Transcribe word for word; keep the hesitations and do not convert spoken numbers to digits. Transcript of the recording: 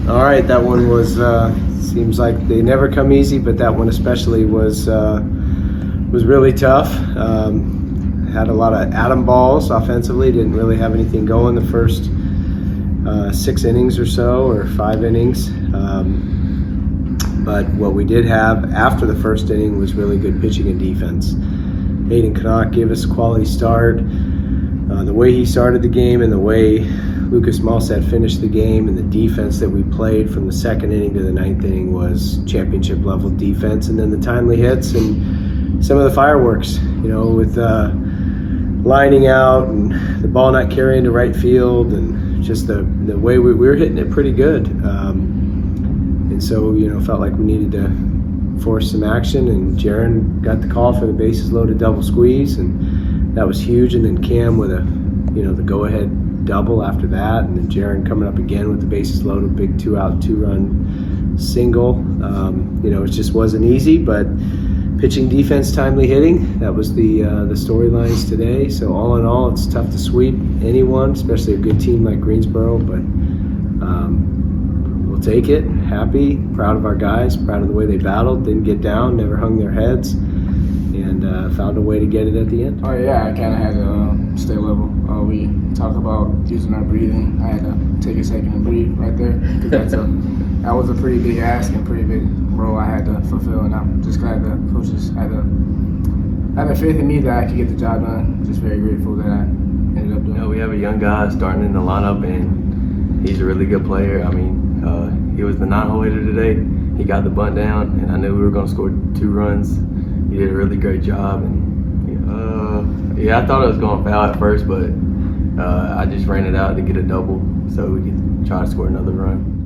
All right, that one was, uh, seems like they never come easy, but that one especially was uh, was really tough. Um, had a lot of atom balls offensively, didn't really have anything going the first uh, six innings or so, or five innings. Um, but what we did have after the first inning was really good pitching and defense. Hayden Knock gave us a quality start. Uh, the way he started the game and the way Lucas Malsat finished the game and the defense that we played from the second inning to the ninth inning was championship level defense. And then the timely hits and some of the fireworks, you know, with uh, lining out and the ball not carrying to right field, and just the, the way we, we were hitting it pretty good. Um, and so, you know, felt like we needed to force some action, and Jaron got the call for the bases loaded double squeeze, and that was huge. And then Cam with a, you know, the go-ahead double after that, and then Jaron coming up again with the bases loaded, big two-out, two-run single. Um, you know, it just wasn't easy, but pitching, defense, timely hitting, that was the uh, the storylines today. So all in all, it's tough to sweep anyone, especially a good team like Greensboro, but um, we'll take it. Happy, proud of our guys, proud of the way they battled, didn't get down, never hung their heads, and uh, found a way to get it at the end. Oh yeah, I kind of had to uh, stay level. Uh, we talk about using our breathing. I had to take a second and breathe right there, because that's a that was a pretty big ask and pretty big role I had to fulfill, and I'm just glad the coaches had the had the faith in me that I could get the job done. Just very grateful that I ended up doing. You know, we have a young guy starting in the lineup, and he's a really good player. I mean, uh, he was the nine-hole hitter today. He got the bunt down, and I knew we were going to score two runs. He did a really great job, and uh, yeah, I thought it was going to foul at first, but uh, I just ran it out to get a double so we could try to score another run.